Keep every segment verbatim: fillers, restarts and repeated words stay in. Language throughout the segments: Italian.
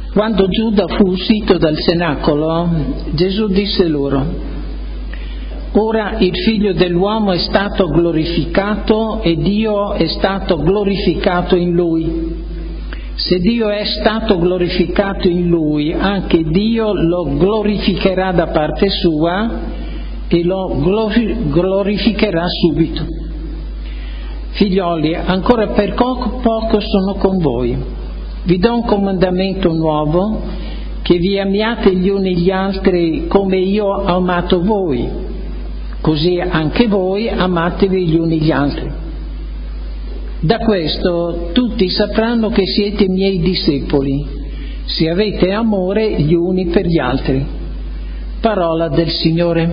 Quando Giuda fu uscito dal cenacolo, Gesù disse loro: ora il Figlio dell'uomo è stato glorificato e Dio è stato glorificato in Lui. Se Dio è stato glorificato in Lui, anche Dio lo glorificherà da parte sua e lo glorificherà subito. Figlioli, ancora per poco, poco sono con voi. Vi do un comandamento nuovo, che vi amiate gli uni gli altri come io ho amato voi, così anche voi amatevi gli uni gli altri. Da questo tutti sapranno che siete miei discepoli, se avete amore gli uni per gli altri. Parola del Signore.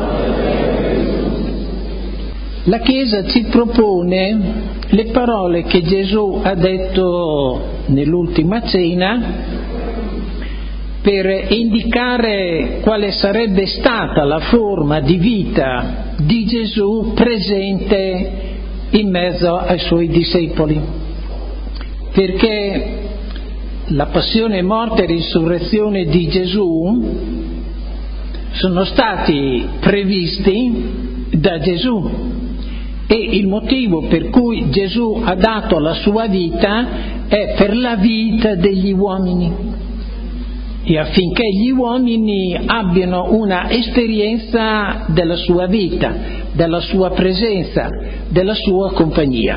La Chiesa ci propone le parole che Gesù ha detto nell'ultima cena per indicare quale sarebbe stata la forma di vita di Gesù presente in mezzo ai suoi discepoli, perché la passione, morte e risurrezione di Gesù sono stati previsti da Gesù, e il motivo per cui Gesù ha dato la sua vita è per la vita degli uomini, e affinché gli uomini abbiano una esperienza della sua vita, della sua presenza, della sua compagnia.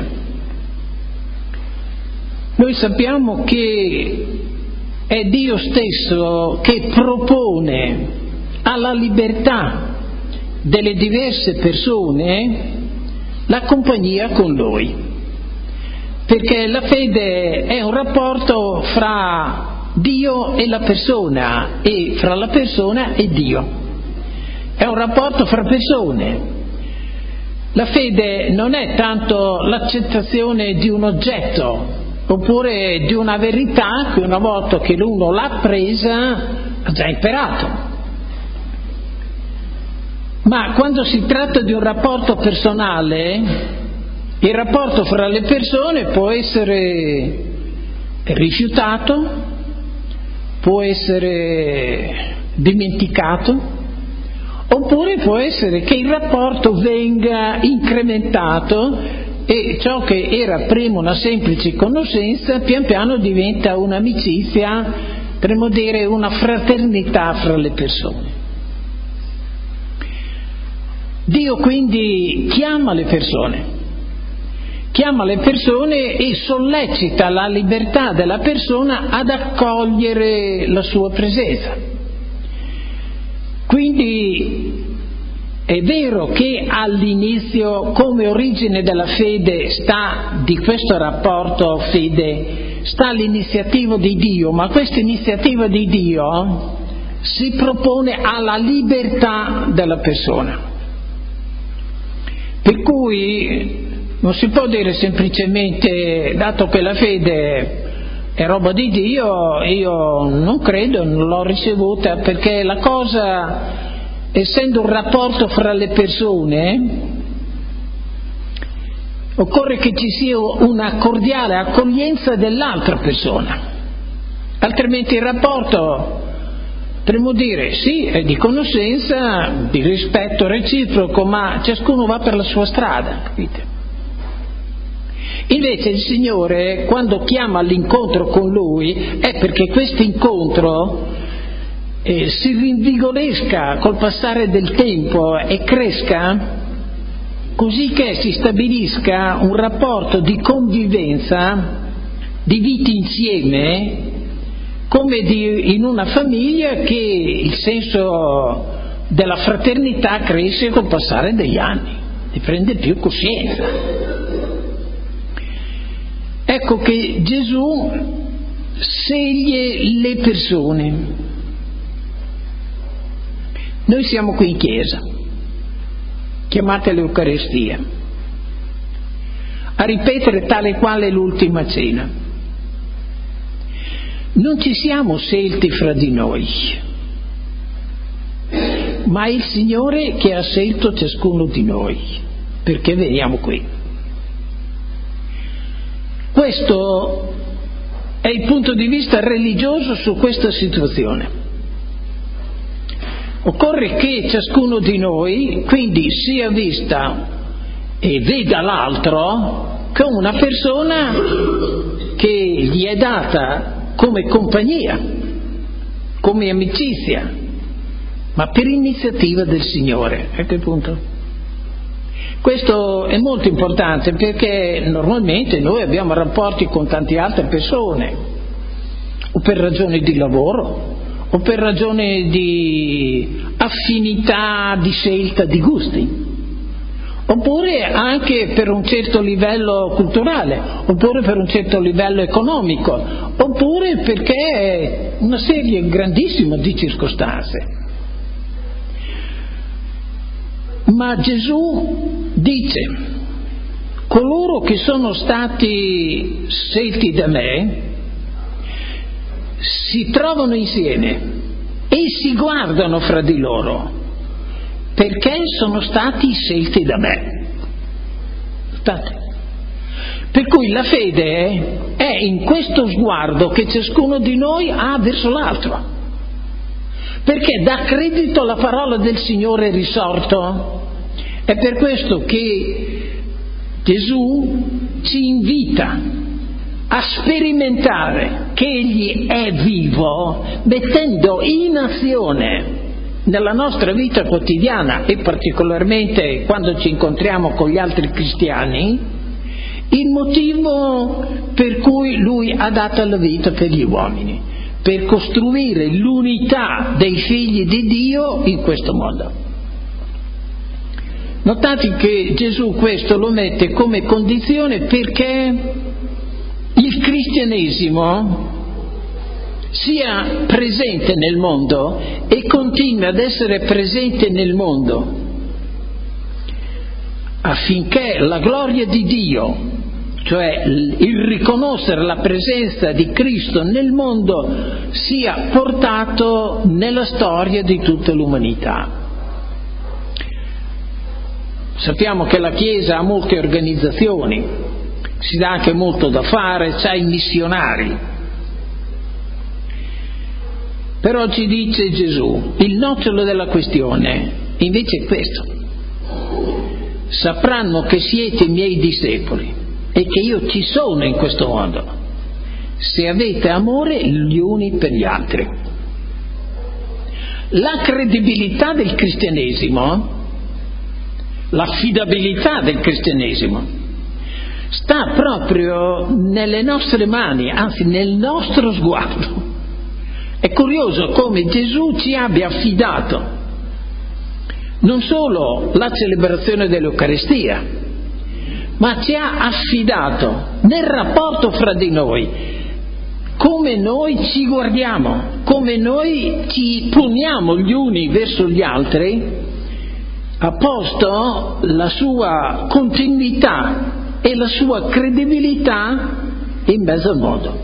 Noi sappiamo che è Dio stesso che propone alla libertà delle diverse persone la compagnia con Lui, perché la fede è un rapporto fra Dio e la persona, e fra la persona e Dio. È un rapporto fra persone. La fede non è tanto l'accettazione di un oggetto oppure di una verità che una volta che l'uno l'ha presa ha già imparato. Ma quando si tratta di un rapporto personale, il rapporto fra le persone può essere rifiutato, può essere dimenticato, oppure può essere che il rapporto venga incrementato e ciò che era prima una semplice conoscenza pian piano diventa un'amicizia, potremmo dire una fraternità fra le persone. Dio quindi chiama le persone, chiama le persone e sollecita la libertà della persona ad accogliere la sua presenza. Quindi è vero che all'inizio, come origine della fede, sta di questo rapporto fede, sta l'iniziativa di Dio, ma questa iniziativa di Dio si propone alla libertà della persona. Per cui non si può dire semplicemente, dato che la fede è roba di Dio, io non credo, non l'ho ricevuta, perché la cosa, essendo un rapporto fra le persone, occorre che ci sia una cordiale accoglienza dell'altra persona, altrimenti il rapporto, potremmo dire, sì, è di conoscenza, di rispetto reciproco, ma ciascuno va per la sua strada, capite? Invece il Signore, quando chiama all'incontro con Lui, è perché questo incontro eh, si rinvigoresca col passare del tempo e cresca, così che si stabilisca un rapporto di convivenza, di vita insieme, come di, in una famiglia, che il senso della fraternità cresce col passare degli anni, ne prende più coscienza. Ecco che Gesù sceglie le persone. Noi siamo qui in chiesa, chiamate all'Eucaristia, a ripetere tale quale l'ultima cena. Non ci siamo scelti fra di noi, ma è il Signore che ha scelto ciascuno di noi, perché veniamo qui. Questo è il punto di vista religioso su questa situazione. Occorre che ciascuno di noi quindi sia vista e veda l'altro come una persona che gli è data come compagnia, come amicizia, ma per iniziativa del Signore. Ecco il punto. Questo è molto importante perché normalmente noi abbiamo rapporti con tante altre persone, o per ragioni di lavoro, o per ragioni di affinità, di scelta, di gusti, oppure anche per un certo livello culturale, oppure per un certo livello economico, oppure perché una serie grandissima di circostanze. Ma Gesù dice: coloro che sono stati scelti da me si trovano insieme e si guardano fra di loro perché sono stati scelti da me. State. Per cui la fede è in questo sguardo che ciascuno di noi ha verso l'altro, perché dà credito alla parola del Signore risorto. È per questo che Gesù ci invita a sperimentare che Egli è vivo, mettendo in azione nella nostra vita quotidiana e particolarmente quando ci incontriamo con gli altri cristiani, il motivo per cui Lui ha dato la vita per gli uomini, per costruire l'unità dei figli di Dio in questo mondo. Notate che Gesù questo lo mette come condizione perché il cristianesimo sia presente nel mondo e continui ad essere presente nel mondo affinché la gloria di Dio, cioè il riconoscere la presenza di Cristo nel mondo, sia portato nella storia di tutta l'umanità. Sappiamo che la Chiesa ha molte organizzazioni, si dà anche molto da fare, c'ha i missionari. Però ci dice Gesù, il nocciolo della questione invece è questo: sapranno che siete miei discepoli e che io ci sono in questo mondo se avete amore gli uni per gli altri. La credibilità del cristianesimo, l'affidabilità del cristianesimo sta proprio nelle nostre mani, anzi nel nostro sguardo. È curioso come Gesù ci abbia affidato non solo la celebrazione dell'Eucaristia, ma ci ha affidato nel rapporto fra di noi, come noi ci guardiamo, come noi ci poniamo gli uni verso gli altri, ha posto la sua continuità e la sua credibilità in mezzo al mondo.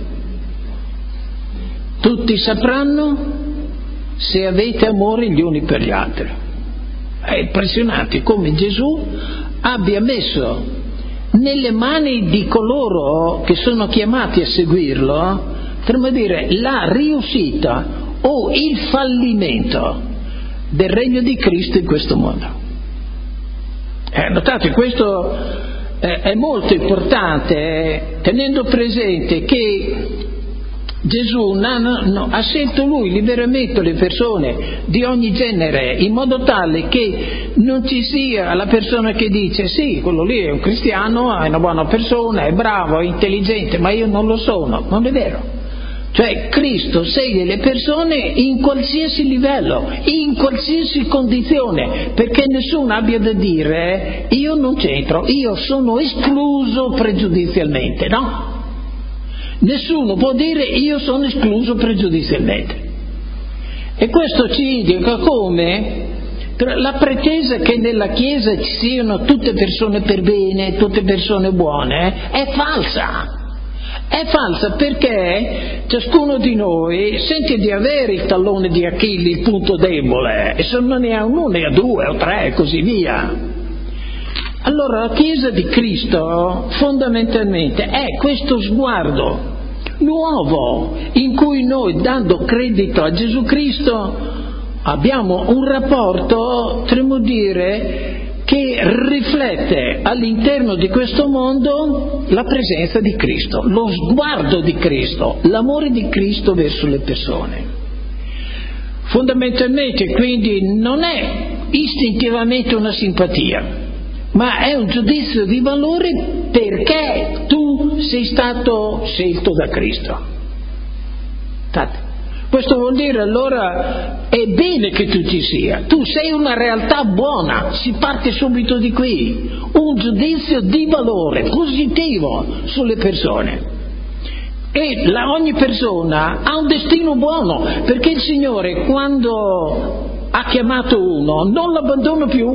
Tutti sapranno se avete amore gli uni per gli altri. È impressionante come Gesù abbia messo nelle mani di coloro che sono chiamati a seguirlo, potremmo dire, la riuscita o il fallimento del regno di Cristo in questo mondo. Eh, notate, questo è molto importante, eh, tenendo presente che Gesù no, no, no, ha scelto Lui liberamente le persone di ogni genere, in modo tale che non ci sia la persona che dice sì, quello lì è un cristiano, è una buona persona, è bravo, è intelligente, ma io non lo sono. Non è vero. Cioè Cristo sceglie le persone in qualsiasi livello, in qualsiasi condizione, perché nessuno abbia da dire io non c'entro, io sono escluso pregiudizialmente, no? Nessuno può dire io sono escluso pregiudizialmente. E questo ci indica come la pretesa che nella Chiesa ci siano tutte persone per bene, tutte persone buone, è falsa. È falsa perché ciascuno di noi sente di avere il tallone di Achille, il punto debole, e se non ne ha uno ne ha due o tre e così via. Allora la Chiesa di Cristo fondamentalmente è questo sguardo nuovo, in cui noi, dando credito a Gesù Cristo, abbiamo un rapporto, potremmo dire, che riflette all'interno di questo mondo la presenza di Cristo, lo sguardo di Cristo, l'amore di Cristo verso le persone. Fondamentalmente, quindi, non è istintivamente una simpatia, ma è un giudizio di valore perché tu sei stato scelto da Cristo. Questo vuol dire allora è bene che tu ci sia, tu sei una realtà buona, si parte subito di qui, un giudizio di valore positivo sulle persone. E la, ogni persona ha un destino buono, perché il Signore, quando ha chiamato uno, non lo abbandona più,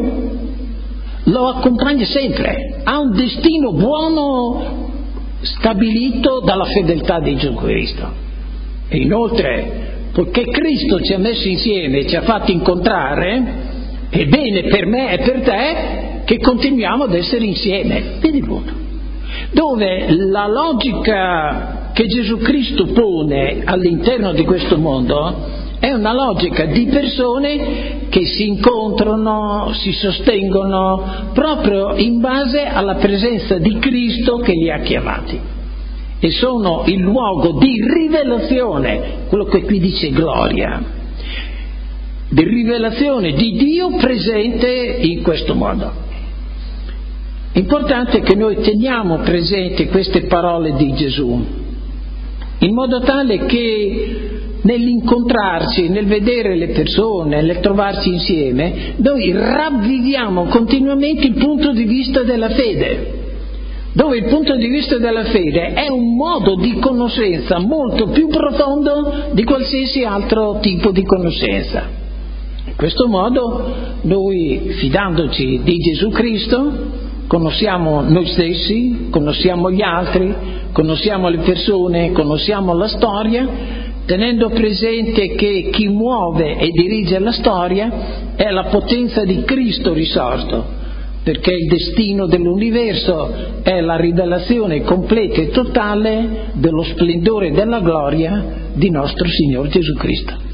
lo accompagna sempre, ha un destino buono stabilito dalla fedeltà di Gesù Cristo. E inoltre, poiché Cristo ci ha messo insieme, ci ha fatti incontrare, è bene per me e per te che continuiamo ad essere insieme. Vedi il punto? Dove la logica che Gesù Cristo pone all'interno di questo mondo è una logica di persone che si incontrano, si sostengono proprio in base alla presenza di Cristo che li ha chiamati. E sono il luogo di rivelazione, quello che qui dice gloria, di rivelazione di Dio presente in questo mondo. È importante che noi teniamo presente queste parole di Gesù, in modo tale che nell'incontrarci, nel vedere le persone, nel trovarci insieme, noi ravviviamo continuamente il punto di vista della fede, dove il punto di vista della fede è un modo di conoscenza molto più profondo di qualsiasi altro tipo di conoscenza. In questo modo noi, fidandoci di Gesù Cristo, conosciamo noi stessi, conosciamo gli altri, conosciamo le persone, conosciamo la storia, tenendo presente che chi muove e dirige la storia è la potenza di Cristo risorto, perché il destino dell'universo è la rivelazione completa e totale dello splendore e della gloria di nostro Signore Gesù Cristo.